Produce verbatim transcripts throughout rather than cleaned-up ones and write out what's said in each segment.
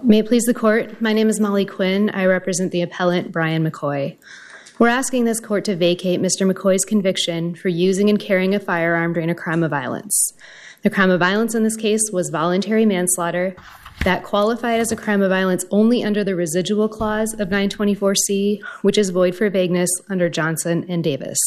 May it please the court, my name is Molly Quinn. I represent the appellant Brian McCoy. We're asking this court to vacate Mister McCoy's conviction for using and carrying a firearm during a crime of violence. The crime of violence in this case was voluntary manslaughter that qualified as a crime of violence only under the residual clause of nine twenty-four C, which is void for vagueness under Johnson and Davis.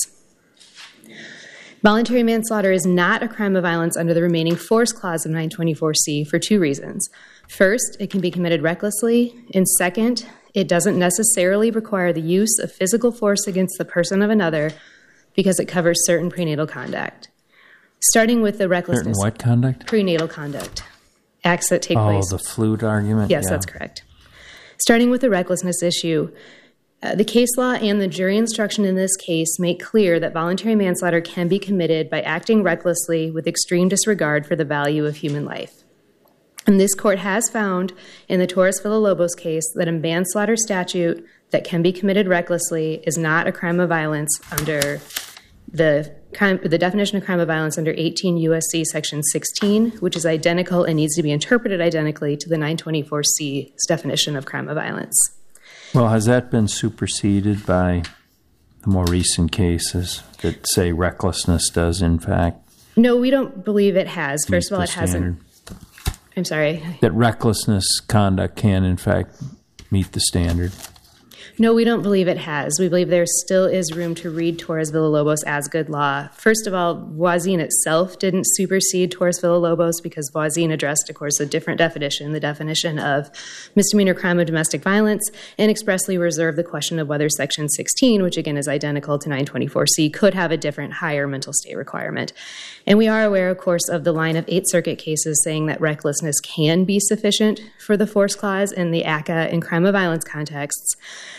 Voluntary manslaughter is not a crime of violence under the remaining force clause of nine twenty-four C for two reasons. First, it can be committed recklessly, and second, it doesn't necessarily require the use of physical force against the person of another because it covers certain prenatal conduct. Starting with the recklessness. Certain what conduct? Prenatal conduct. Acts that take oh, place. Oh, the flute argument? Yes, yeah. That's correct. Starting with the recklessness issue, uh, the case law and the jury instruction in this case make clear that voluntary manslaughter can be committed by acting recklessly with extreme disregard for the value of human life. And this court has found in the Torres-Villalobos case that a manslaughter statute that can be committed recklessly is not a crime of violence under the crime, the definition of crime of violence under eighteen U S C section sixteen, which is identical and needs to be interpreted identically to the nine twenty-four C's definition of crime of violence. Well, has that been superseded by the more recent cases that say recklessness does, in fact? No, we don't believe it has. First of all, it standard. hasn't. I'm sorry. That recklessness conduct can, in fact, meet the standard. No, we don't believe it has. We believe there still is room to read Torres-Villalobos as good law. First of all, Voisin itself didn't supersede Torres-Villalobos because Voisin addressed, of course, a different definition, the definition of misdemeanor crime of domestic violence, and expressly reserved the question of whether section sixteen, which again is identical to nine twenty-four C, could have a different higher mental state requirement. And we are aware, of course, of the line of Eighth Circuit cases saying that recklessness can be sufficient for the force clause in the A C C A and crime of violence contexts.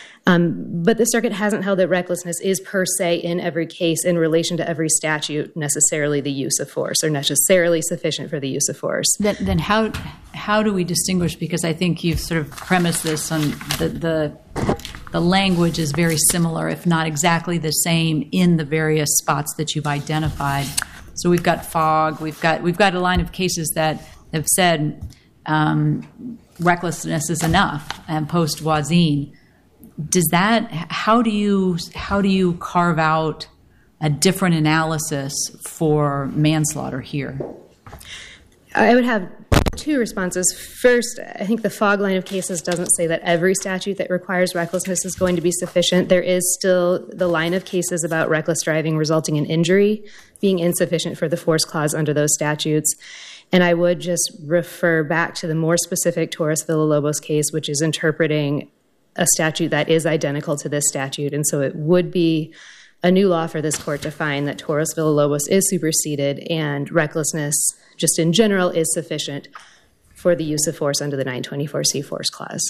Um, but the circuit hasn't held that recklessness is per se in every case in relation to every statute necessarily the use of force or necessarily sufficient for the use of force. Then, then how how do we distinguish? Because I think you've sort of premised this on the, the the language is very similar, if not exactly the same, in the various spots that you've identified. So we've got Fogg, we've got we've got a line of cases that have said um, recklessness is enough, and post Voisin. Does that? How do you how do you carve out a different analysis for manslaughter here? I would have two responses. First, I think the Fogg line of cases doesn't say that every statute that requires recklessness is going to be sufficient. There is still the line of cases about reckless driving resulting in injury being insufficient for the force clause under those statutes. And I would just refer back to the more specific Torres-Villalobos case, which is interpreting a statute that is identical to this statute. And so it would be a new law for this court to find that Torres-Villalobos is superseded and recklessness, just in general, is sufficient for the use of force under the nine twenty-four C force clause.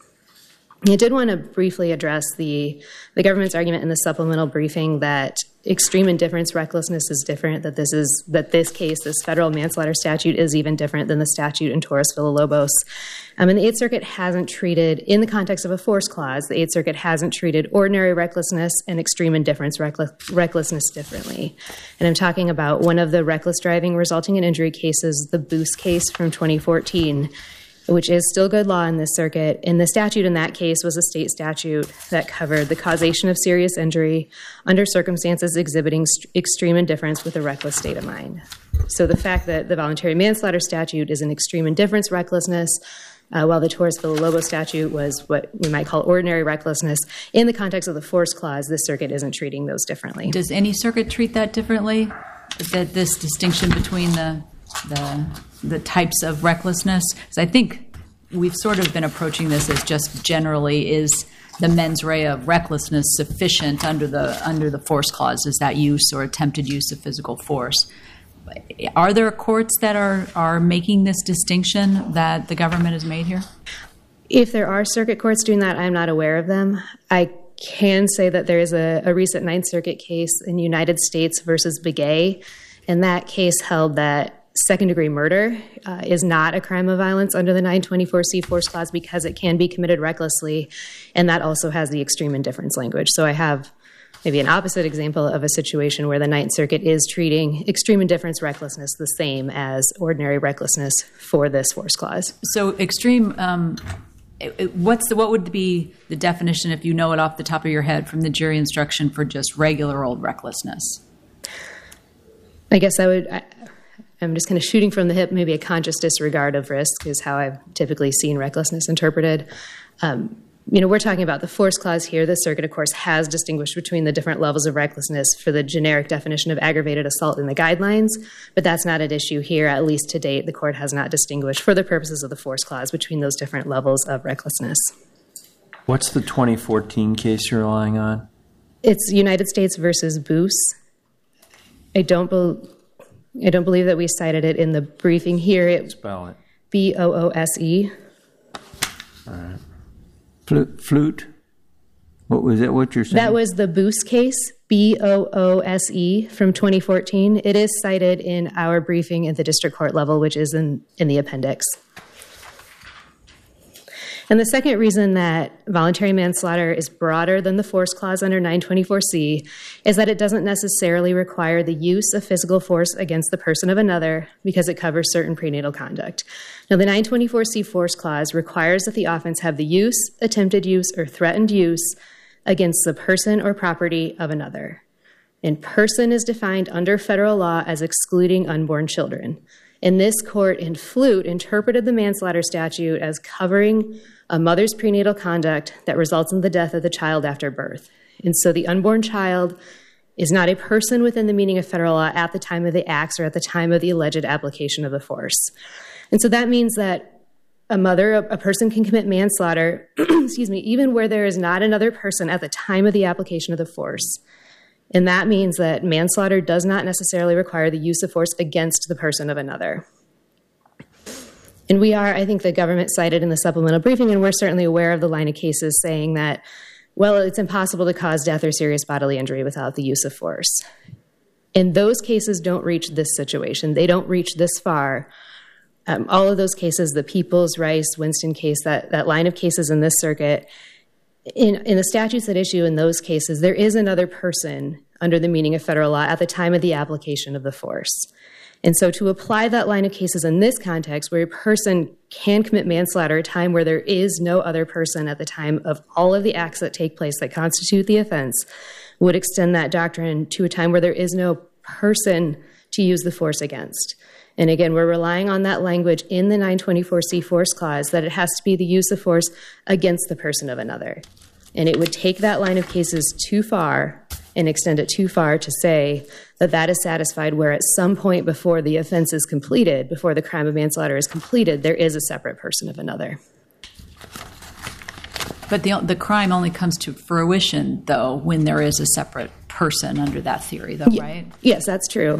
I did want to briefly address the, the government's argument in the supplemental briefing that extreme indifference recklessness is different, that this is that this case, this federal manslaughter statute, is even different than the statute in Torres-Villalobos. Um, and the Eighth Circuit hasn't treated, in the context of a force clause, the Eighth Circuit hasn't treated ordinary recklessness and extreme indifference reckless, recklessness differently. And I'm talking about one of the reckless driving resulting in injury cases, the Boos case from twenty fourteen, which is still good law in this circuit. And the statute in that case was a state statute that covered the causation of serious injury under circumstances exhibiting st- extreme indifference with a reckless state of mind. So the fact that the voluntary manslaughter statute is an extreme indifference recklessness, uh, while the Torres-Villalobos statute was what we might call ordinary recklessness, in the context of the force clause, this circuit isn't treating those differently. Does any circuit treat that differently? That this distinction between the the the types of recklessness? Because I think we've sort of been approaching this as just generally is the mens rea of recklessness sufficient under the under the force clause? Is that use or attempted use of physical force? Are there courts that are, are making this distinction that the government has made here? If there are circuit courts doing that, I'm not aware of them. I can say that there is a, a recent Ninth Circuit case in United States versus Begay, and that case held that second-degree murder uh, is not a crime of violence under the nine twenty-four C force clause because it can be committed recklessly, and that also has the extreme indifference language. So I have maybe an opposite example of a situation where the Ninth Circuit is treating extreme indifference recklessness the same as ordinary recklessness for this force clause. So extreme, um, what's the, what would be the definition, if you know it off the top of your head, from the jury instruction for just regular old recklessness? I guess I would, I, I'm just kind of shooting from the hip, maybe a conscious disregard of risk is how I've typically seen recklessness interpreted. Um, you know, we're talking about the force clause here. The circuit, of course, has distinguished between the different levels of recklessness for the generic definition of aggravated assault in the guidelines, but that's not at issue here. At least to date, the court has not distinguished for the purposes of the force clause between those different levels of recklessness. What's the twenty fourteen case you're relying on? It's United States versus Boose. I don't, be- I don't believe that we cited it in the briefing here. It, Spell it. B O O S E. All right. Flute, flute. What was it? What you're saying? That was the Boose case, B O O S E, from twenty fourteen. It is cited in our briefing at the district court level, which is in, in the appendix. And the second reason that voluntary manslaughter is broader than the force clause under nine twenty-four C is that it doesn't necessarily require the use of physical force against the person of another because it covers certain prenatal conduct. Now, the nine twenty-four C force clause requires that the offense have the use, attempted use, or threatened use against the person or property of another. And person is defined under federal law as excluding unborn children. And this court in Flute interpreted the manslaughter statute as covering a mother's prenatal conduct that results in the death of the child after birth. And so the unborn child is not a person within the meaning of federal law at the time of the acts or at the time of the alleged application of the force. And so that means that a mother, a person can commit manslaughter, excuse me, even where there is not another person at the time of the application of the force. And that means that manslaughter does not necessarily require the use of force against the person of another. And we are, I think the government cited in the supplemental briefing, and we're certainly aware of the line of cases saying that, well, it's impossible to cause death or serious bodily injury without the use of force. And those cases don't reach this situation. They don't reach this far. Um, all of those cases, the Peoples, Rice, Winston case, that, that line of cases in this circuit, in, in the statutes that issue in those cases, there is another person under the meaning of federal law at the time of the application of the force. And so to apply that line of cases in this context, where a person can commit manslaughter at a time where there is no other person at the time of all of the acts that take place that constitute the offense, would extend that doctrine to a time where there is no person to use the force against. And again, we're relying on that language in the nine twenty-four C force clause that it has to be the use of force against the person of another. And it would take that line of cases too far and extend it too far to say that that is satisfied where at some point before the offense is completed, before the crime of manslaughter is completed, there is a separate person of another. But the the crime only comes to fruition, though, when there is a separate person under that theory, though, right? Yes, that's true.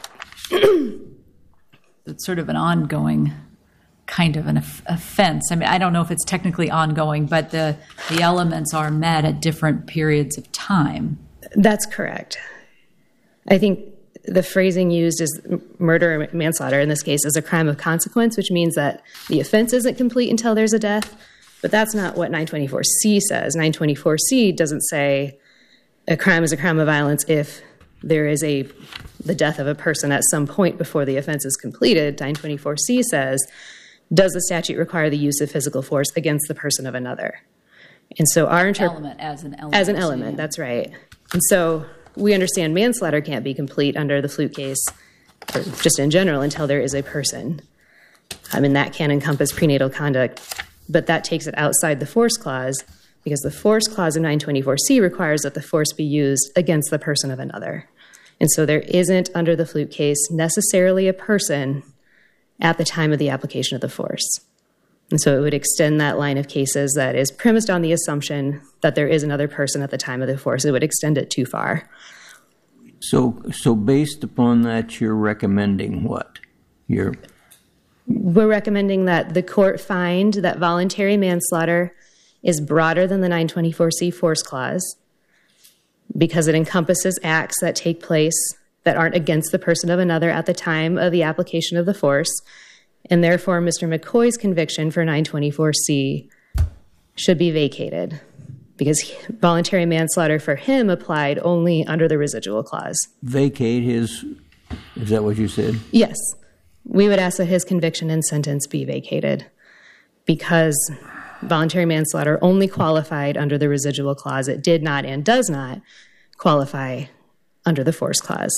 It's sort of an ongoing kind of an offense. I mean, I don't know if it's technically ongoing, but the, the elements are met at different periods of time. That's correct. I think the phrasing used is murder or manslaughter in this case is a crime of consequence, which means that the offense isn't complete until there's a death. But that's not what nine twenty-four C says. nine twenty-four C doesn't say a crime is a crime of violence if there is a the death of a person at some point before the offense is completed. nine twenty-four C says, does the statute require the use of physical force against the person of another? And so our inter- element as an element. As an element, yeah. That's right. And so we understand manslaughter can't be complete under the Flute case, or just in general, until there is a person. I mean, that can encompass prenatal conduct, but that takes it outside the force clause because the force clause of nine twenty-four C requires that the force be used against the person of another. And so there isn't, under the Flute case, necessarily a person at the time of the application of the force. And so it would extend that line of cases that is premised on the assumption that there is another person at the time of the force. It would extend it too far. So, so based upon that, you're recommending what? You're We're recommending that the court find that voluntary manslaughter is broader than the nine twenty-four C force clause because it encompasses acts that take place that aren't against the person of another at the time of the application of the force. And therefore, Mister McCoy's conviction for nine twenty-four C should be vacated. because he, voluntary manslaughter for him applied only under the residual clause. Vacate his, is that what you said? Yes. We would ask that his conviction and sentence be vacated because voluntary manslaughter only qualified under the residual clause. It did not and does not qualify under the force clause.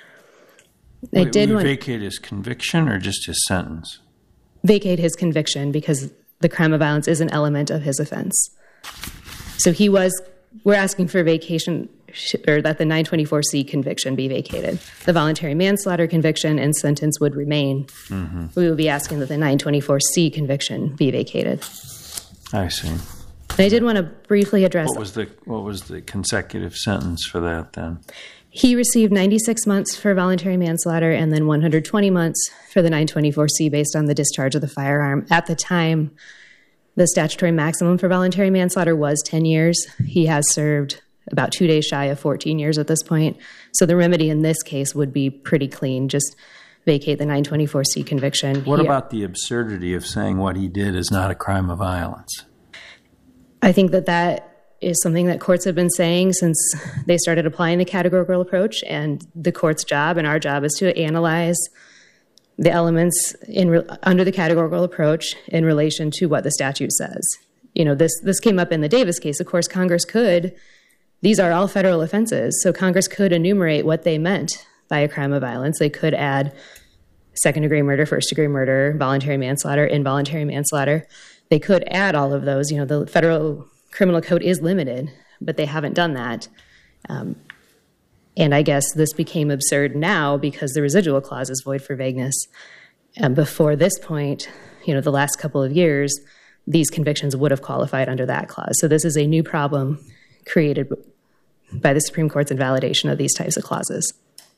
I Wait, did we want vacate his conviction or just his sentence? vacate his conviction because the crime of violence is an element of his offense. So he was, we're asking for vacation, or that the nine twenty-four C conviction be vacated. The voluntary manslaughter conviction and sentence would remain. Mm-hmm. We would be asking that the nine twenty-four C conviction be vacated. I see. And I did want to briefly address... What was the what was the consecutive sentence for that then? He received ninety-six months for voluntary manslaughter and then one hundred twenty months for the nine twenty-four C based on the discharge of the firearm. At the time, the statutory maximum for voluntary manslaughter was ten years. He has served about two days shy of fourteen years at this point. So the remedy in this case would be pretty clean. Just vacate the nine twenty-four C conviction. What he, about the absurdity of saying what he did is not a crime of violence? I think that that is something that courts have been saying since they started applying the categorical approach, and the court's job and our job is to analyze the elements in re- under the categorical approach in relation to what the statute says. You know, this this came up in the Davis case. Of course, Congress could, these are all federal offenses, so Congress could enumerate what they meant by a crime of violence. They could add second-degree murder, first-degree murder, voluntary manslaughter, involuntary manslaughter. They could add all of those. You know, the federal criminal code is limited, but they haven't done that. Um, and I guess this became absurd now because the residual clause is void for vagueness. And before this point, you know, the last couple of years, these convictions would have qualified under that clause. So this is a new problem created by the Supreme Court's invalidation of these types of clauses.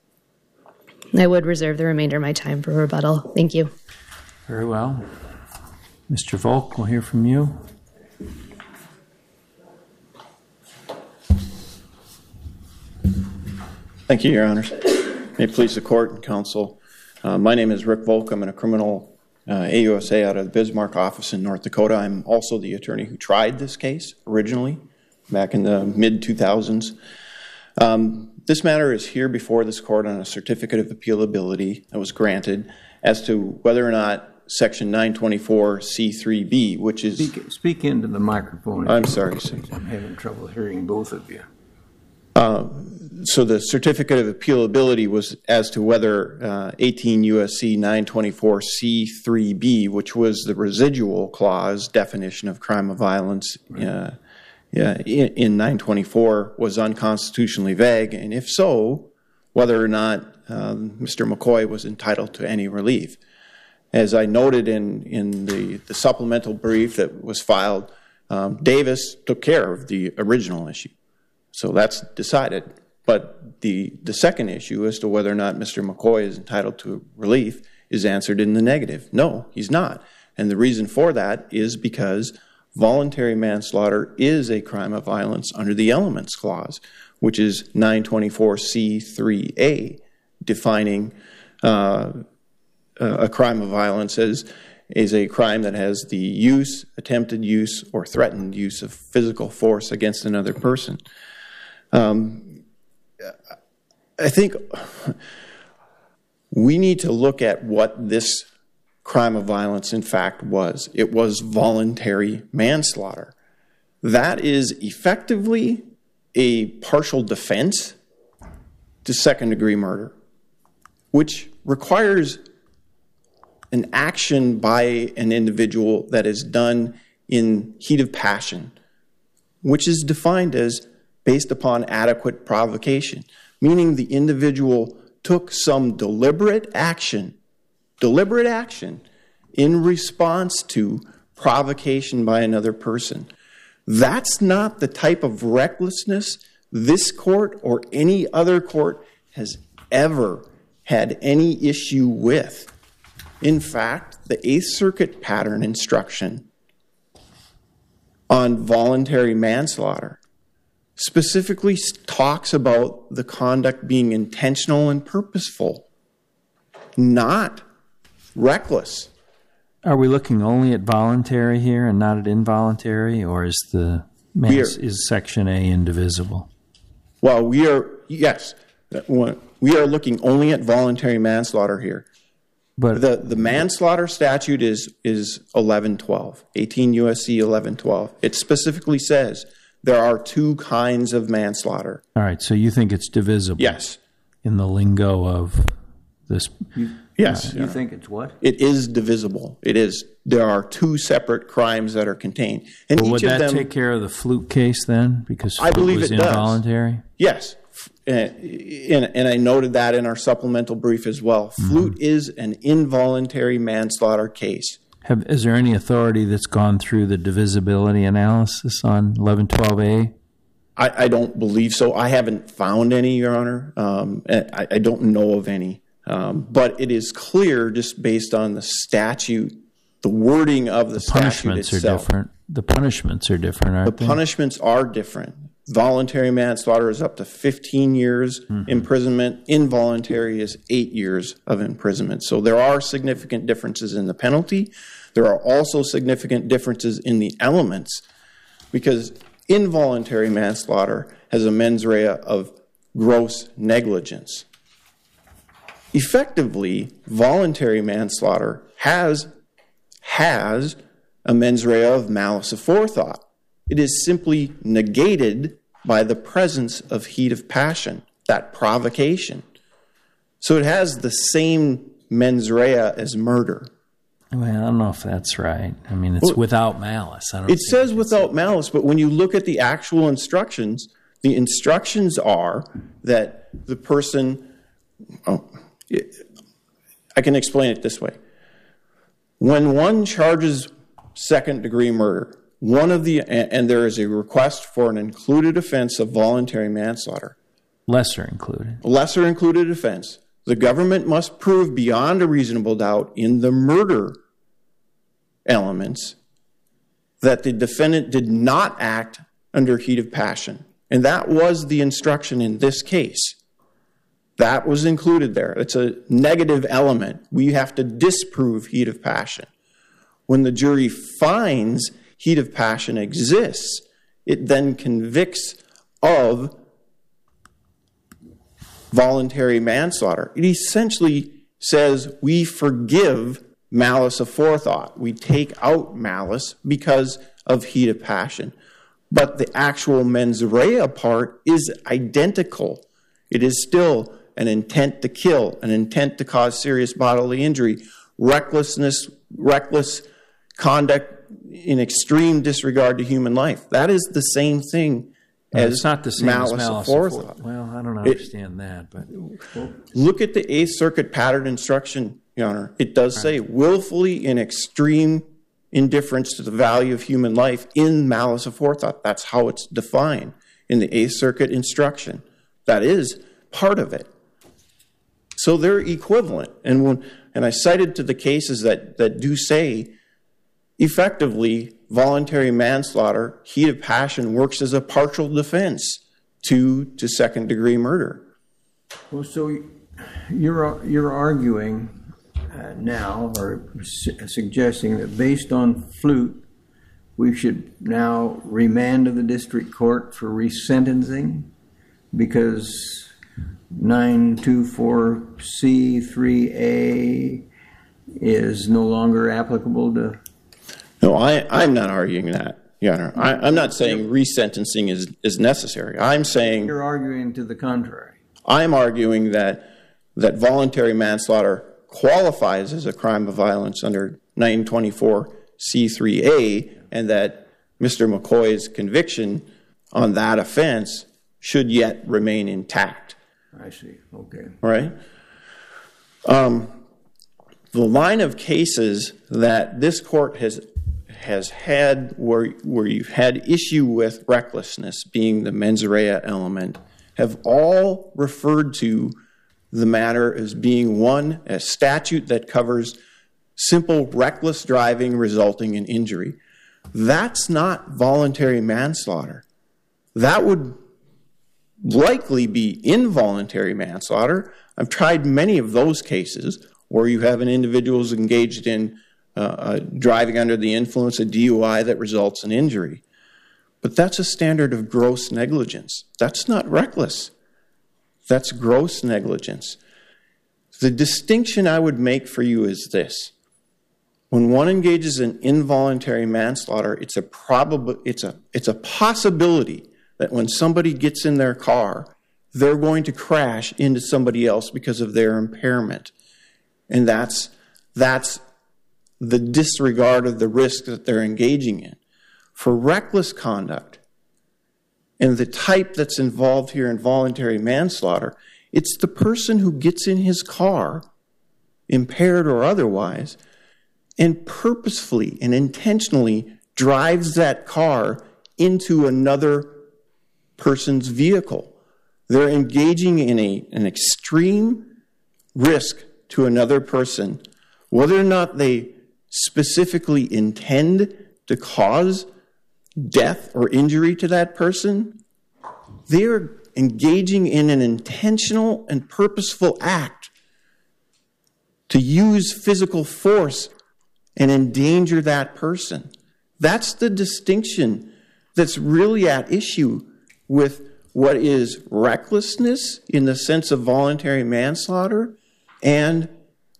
I would reserve the remainder of my time for rebuttal. Thank you. Very well. Mister Volk, we'll hear from you. Thank you, Your Honors. May it please the Court and Counsel. Uh, my name is Rick Volk. I'm a criminal uh, A U S A out of the Bismarck office in North Dakota. I'm also the attorney who tried this case originally back in the mid two thousands. Um, this matter is here before this Court on a certificate of appealability that was granted as to whether or not Section nine twenty-four C three B, which is... Speak, speak into the microphone. I'm sorry, sir. I'm having trouble hearing both of you. Uh, so the certificate of appealability was as to whether uh, eighteen U S C nine twenty-four C three B, which was the residual clause definition of crime of violence uh, yeah, in, in nine twenty-four, was unconstitutionally vague, and if so, whether or not um, Mister McCoy was entitled to any relief. As I noted in, in the, the supplemental brief that was filed, um, Davis took care of the original issue. So that's decided. But the, the second issue as to whether or not Mister McCoy is entitled to relief is answered in the negative. No, he's not. And the reason for that is because voluntary manslaughter is a crime of violence under the Elements Clause, which is nine twenty-four C three A, defining uh, a crime of violence as is a crime that has the use, attempted use, or threatened use of physical force against another person. Um, I think we need to look at what this crime of violence in fact was. It was voluntary manslaughter. That is effectively a partial defense to second-degree murder, which requires an action by an individual that is done in heat of passion, which is defined as based upon adequate provocation, meaning the individual took some deliberate action, deliberate action in response to provocation by another person. That's not the type of recklessness this court or any other court has ever had any issue with. In fact, the Eighth Circuit pattern instruction on voluntary manslaughter specifically talks about the conduct being intentional and purposeful, not reckless. Are we looking only at voluntary here and not at involuntary, or is the Mass, is Section A indivisible? Well, we are, yes, we are looking only at voluntary manslaughter here. But the, the manslaughter statute is, is eleven twelve, eighteen U S C eleven twelve. It specifically says there are two kinds of manslaughter. All right, so you think it's divisible? Yes. In the lingo of this? You, yes. You think it's what? It is divisible. It is. There are two separate crimes that are contained. And well, each would of that them, take care of the Fluke case then? Because I Fluke believe was it does. involuntary? Yes. And, and, and I noted that in our supplemental brief as well. Mm-hmm. Flute is an involuntary manslaughter case. Have, is there any authority that's gone through the divisibility analysis on eleven twelve A? I, I don't believe so. I haven't found any, Your Honor. Um, I, I don't know of any. Um, but it is clear just based on the statute, the wording of the, the statute punishments itself. are different. The punishments are different, aren't the they? The punishments are different. Voluntary manslaughter is up to fifteen years mm-hmm. imprisonment. Involuntary is eight years of imprisonment. So there are significant differences in the penalty. There are also significant differences in the elements because involuntary manslaughter has a mens rea of gross negligence. Effectively, voluntary manslaughter has, has a mens rea of malice aforethought. It is simply negated by the presence of heat of passion, that provocation. So it has the same mens rea as murder. Well, I don't know if that's right. I mean, it's well, without malice. I don't it says without malice, but when you look at the actual instructions, the instructions are that the person... Oh, it, I can explain it this way. When one charges second-degree murder, one of the and there is a request for an included offense of voluntary manslaughter. Lesser included. Lesser included offense. The government must prove beyond a reasonable doubt in the murder elements that the defendant did not act under heat of passion. And that was the instruction in this case. That was included there. It's a negative element. We have to disprove heat of passion. When the jury finds heat of passion exists, it then convicts of voluntary manslaughter. It essentially says we forgive malice aforethought. We take out malice because of heat of passion. But the actual mens rea part is identical. It is still an intent to kill, an intent to cause serious bodily injury, recklessness, reckless conduct in extreme disregard to human life. That is the same thing no, as it's not the same malice, as malice aforethought. Well, I don't understand it, that, but look at the Eighth Circuit pattern instruction, Your Honor. It does right. say willfully in extreme indifference to the value of human life in malice aforethought. That's how it's defined in the Eighth Circuit instruction. That is part of it. So they're equivalent. And when and I cited to the cases that, that do say effectively voluntary manslaughter, heat of passion works as a partial defense to, to second degree murder. Well, so you're, you're arguing uh, now or su- suggesting that based on Flute, we should now remand to the district court for resentencing because nine twenty-four C three A is no longer applicable to... No, I, I'm not arguing that, Your Honor. I, I'm not saying resentencing is, is necessary. I'm saying... You're arguing to the contrary. I'm arguing that that voluntary manslaughter qualifies as a crime of violence under nine twenty-four C three A and that Mister McCoy's conviction on that offense should yet remain intact. I see. Okay. All right? Um, the line of cases that this court has has had where, where you've had issue with recklessness being the mens rea element have all referred to the matter as being one, a statute that covers simple reckless driving resulting in injury. That's not voluntary manslaughter. That would likely be involuntary manslaughter. I've tried many of those cases where you have an individual who's engaged in uh, uh, driving under the influence of D U I that results in injury. But that's a standard of gross negligence. That's not reckless. That's gross negligence. The distinction I would make for you is this. When one engages in involuntary manslaughter, it's a probab- it's a it's a possibility that when somebody gets in their car, they're going to crash into somebody else because of their impairment. And that's that's the disregard of the risk that they're engaging in. For reckless conduct, and the type that's involved here in voluntary manslaughter, it's the person who gets in his car, impaired or otherwise, and purposefully and intentionally drives that car into another person's vehicle. They're engaging in a, an extreme risk to another person, whether or not they specifically intend to cause death or injury to that person. They're engaging in an intentional and purposeful act to use physical force and endanger that person. That's the distinction that's really at issue with what is recklessness in the sense of voluntary manslaughter and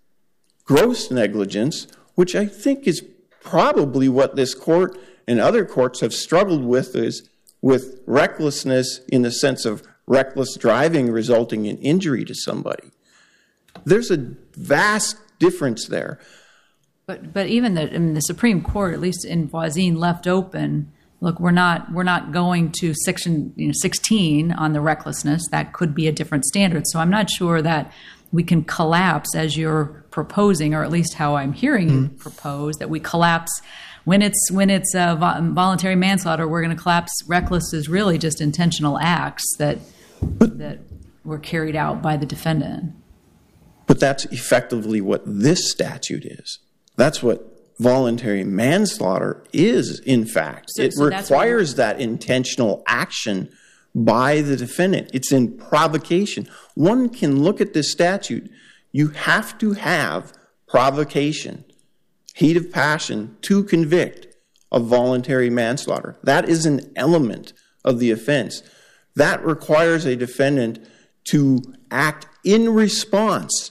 gross negligence, which I think is probably what this court and other courts have struggled with, is with recklessness in the sense of reckless driving resulting in injury to somebody. There's a vast difference there. But but even the, I mean, the Supreme Court, at least in Voisin, left open. Look, we're not we're not going to section you know, sixteen on the recklessness. That could be a different standard. So I'm not sure that we can collapse as you're proposing, or at least how I'm hearing mm-hmm. you propose, that we collapse when it's when it's uh, voluntary manslaughter. We're going to collapse reckless as really just intentional acts that that were carried out by the defendant. But that's effectively what this statute is. That's what voluntary manslaughter is, in fact. So, it so requires that intentional action by the defendant. It's in provocation. One can look at this statute. You have to have provocation, heat of passion, to convict of voluntary manslaughter. That is an element of the offense. That requires a defendant to act in response,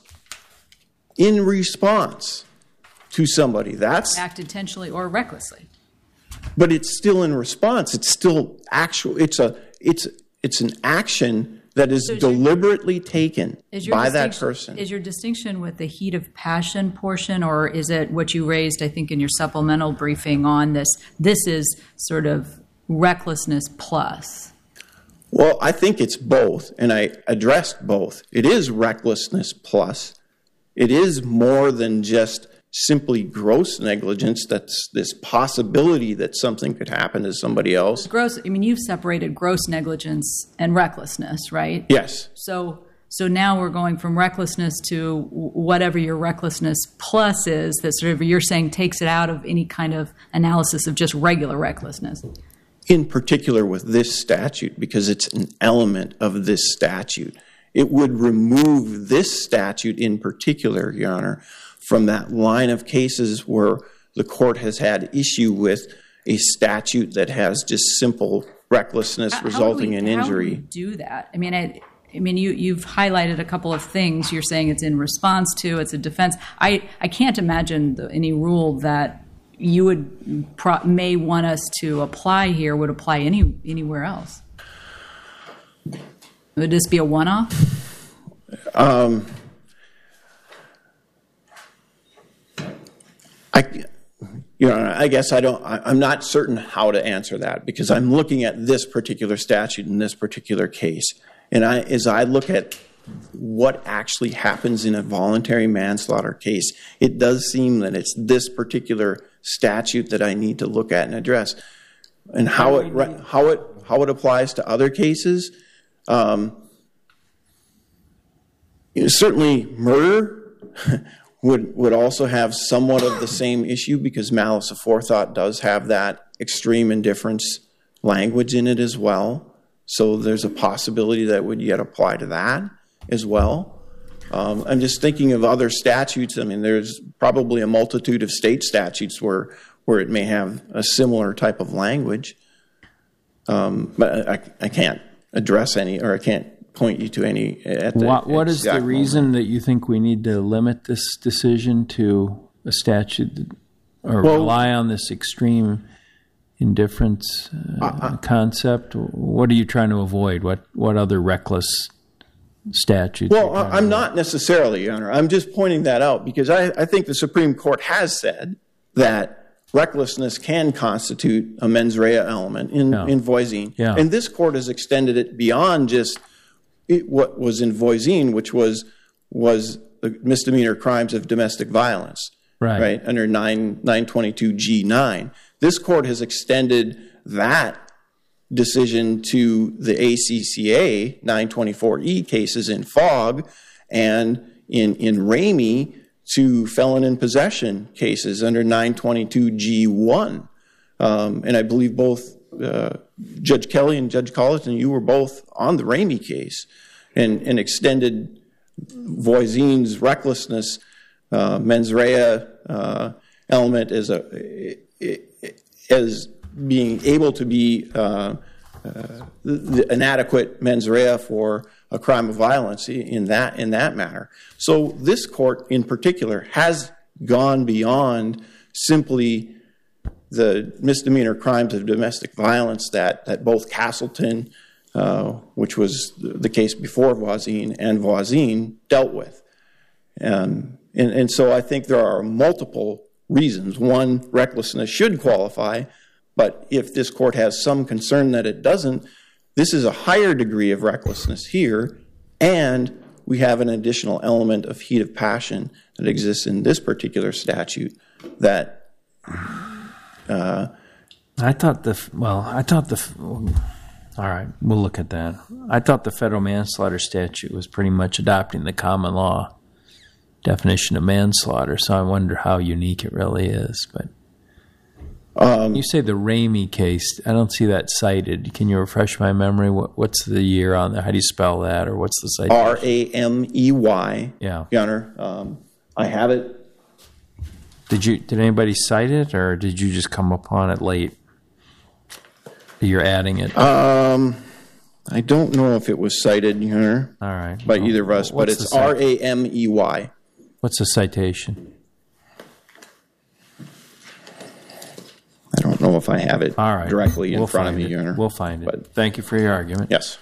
in response to somebody. That's act intentionally or recklessly. But it's still in response. It's still actual. It's a. It's it's an action that is so deliberately your, taken is by that person. Is your distinction with the heat of passion portion, or is it what you raised, I think, in your supplemental briefing on this? This is sort of recklessness plus. Well, I think it's both, and I addressed both. It is recklessness plus. It is more than just simply gross negligence. That's this possibility that something could happen to somebody else. Gross. I mean, you've separated gross negligence and recklessness, right? Yes. So, so now we're going from recklessness to whatever your recklessness plus is. That sort of you're saying takes it out of any kind of analysis of just regular recklessness. In particular, with this statute, because it's an element of this statute, it would remove this statute in particular, Your Honor, from that line of cases where the court has had issue with a statute that has just simple recklessness how, resulting how we, in injury. How do we do that? I mean, I, I mean, you, you've highlighted a couple of things. You're saying it's in response to, it's a defense. I, I can't imagine the, any rule that you would pro, may want us to apply here would apply any anywhere else. Would this be a one-off? Um. I, you know, I guess I don't. I'm not certain how to answer that because I'm looking at this particular statute in this particular case, and I, as I look at what actually happens in a voluntary manslaughter case, it does seem that it's this particular statute that I need to look at and address, and how it how it how it applies to other cases. Um, you know, certainly, murder. Would would also have somewhat of the same issue because malice aforethought does have that extreme indifference language in it as well. So there's a possibility that would yet apply to that as well. Um, I'm just thinking of other statutes. I mean, there's probably a multitude of state statutes where where it may have a similar type of language. Um, but I, I can't address any, or I can't point you to any at the What, what is the exact reason moment. that you think we need to limit this decision to a statute that, or Well- rely on this extreme indifference uh, Uh, concept? What are you trying to avoid? What what other reckless statutes? Well, are you trying I- I'm to not necessarily, Your Honor. I'm just pointing that out because I, I think the Supreme Court has said that recklessness can constitute a mens rea element in, Yeah. in Voisin. Yeah. And this court has extended it beyond just it, what was in Voisin, which was was the misdemeanor crimes of domestic violence, Right. right, under nine twenty-two G nine. This court has extended that decision to the A C C A nine twenty-four E cases in Fogg and in, in Ramey to felon in possession cases under nine twenty-two G one. Um, and I believe both uh, Judge Kelly and Judge Colleton, you were both on the Ramey case and, and extended Voisin's recklessness uh, mens rea uh, element as a as being able to be uh, uh, the, an adequate mens rea for a crime of violence in that in that matter. So this court in particular has gone beyond simply the misdemeanor crimes of domestic violence that, that both Castleton, uh, which was the case before Voisin, and Voisin dealt with. Um, and, and so I think there are multiple reasons. One, recklessness should qualify, but if this court has some concern that it doesn't, this is a higher degree of recklessness here, and we have an additional element of heat of passion that exists in this particular statute that... Uh, I thought the, well, I thought the, all right, we'll look at that. I thought the federal manslaughter statute was pretty much adopting the common law definition of manslaughter, so I wonder how unique it really is. But um, you say the Ramey case, I don't see that cited. Can you refresh my memory? What, what's the year on there? How do you spell that, or what's the citation? R A M E Y, Yeah. Your Honor. Um, I have it. Did you? Did anybody cite it, or did you just come upon it late? You're adding it. Um, I don't know if it was cited, Your Honor, All right. by Well, either of us, but what's it's the cit- R A M E Y. What's the citation? I don't know if I have it All right. directly in We'll front of find me, it. Your Honor. We'll find it. But- Thank you for your argument. Yes.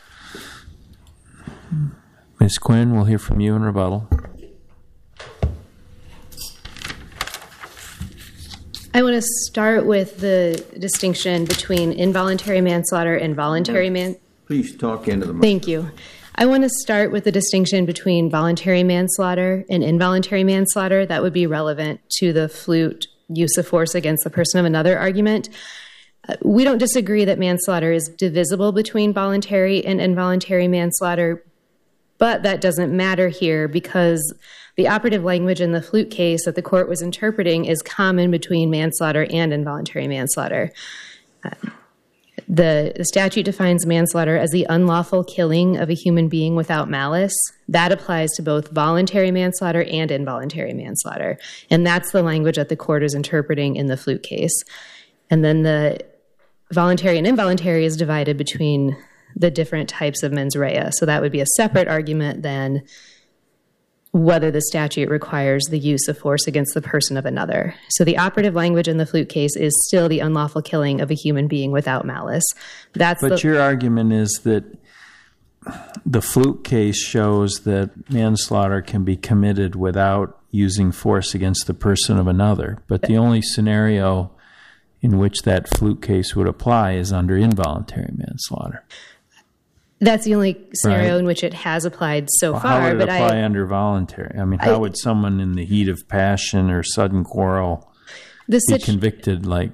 Miz Quinn, we'll hear from you in rebuttal. I want to start with the distinction between involuntary manslaughter and voluntary man. Please talk into the mic. Thank you. I want to start with the distinction between voluntary manslaughter and involuntary manslaughter. That would be relevant to the flute use of force against the person of another argument. Uh, we don't disagree that manslaughter is divisible between voluntary and involuntary manslaughter, but that doesn't matter here because the operative language in the flute case that the court was interpreting is common between manslaughter and involuntary manslaughter. Uh, The, the statute defines manslaughter as the unlawful killing of a human being without malice. That applies to both voluntary manslaughter and involuntary manslaughter. And that's the language that the court is interpreting in the flute case. And then the voluntary and involuntary is divided between the different types of mens rea. So that would be a separate argument than whether the statute requires the use of force against the person of another. So the operative language in the flute case is still the unlawful killing of a human being without malice. That's But the, your argument is that the flute case shows that manslaughter can be committed without using force against the person of another. But the only scenario in which that flute case would apply is under involuntary manslaughter. that's the only scenario Right. in which it has applied so Well, far. how would it but apply I, under voluntary? I mean, how I- would someone in the heat of passion or sudden quarrel the, be situ- convicted like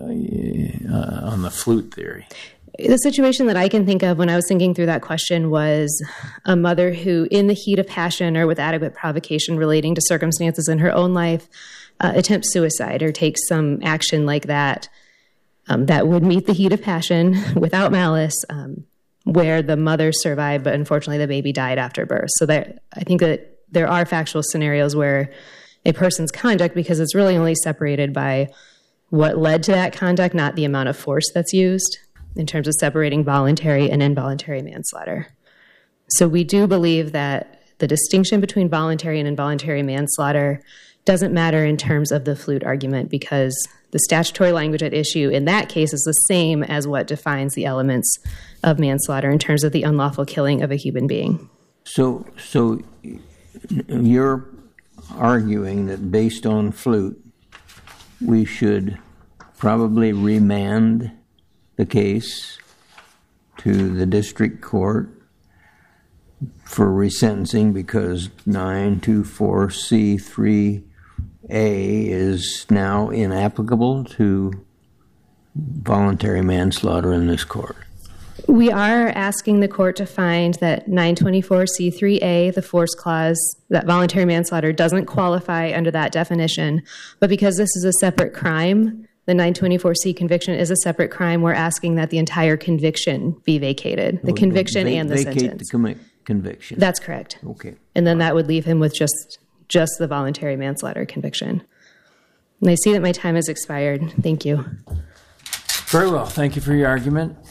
uh, on the flute theory? the situation that I can think of when I was thinking through that question was a mother who, in the heat of passion or with adequate provocation relating to circumstances in her own life, uh, attempts suicide or takes some action like that um, that would meet the heat of passion without malice, um, where the mother survived, but unfortunately the baby died after birth. So there, I think that there are factual scenarios where a person's conduct, because it's really only separated by what led to that conduct, not the amount of force that's used. in terms of separating voluntary and involuntary manslaughter. So we do believe that the distinction between voluntary and involuntary manslaughter doesn't matter in terms of the flute argument, because the statutory language at issue in that case is the same as what defines the elements of manslaughter in terms of the unlawful killing of a human being. So, so you're arguing that based on flute, we should probably remand the case to the district court for resentencing because nine twenty-four C three A is now inapplicable to voluntary manslaughter in this court. We are asking the court to find that nine twenty-four C three A, the force clause, that voluntary manslaughter doesn't qualify under that definition. But because this is a separate crime, the nine twenty-four C conviction is a separate crime, we're asking that the entire conviction be vacated, the conviction Va- and the vacate sentence. the commi- conviction. That's correct. Okay. And then that would leave him with just just the voluntary manslaughter conviction. And I see that my time has expired. Thank you. Very well. Thank you for your argument.